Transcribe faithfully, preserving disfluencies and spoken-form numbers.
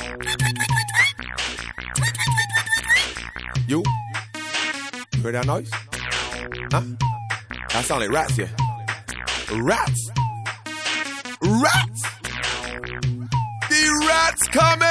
You? You heard that noise? Huh? That sound like rats, yeah. Rats! Rats! The rats coming!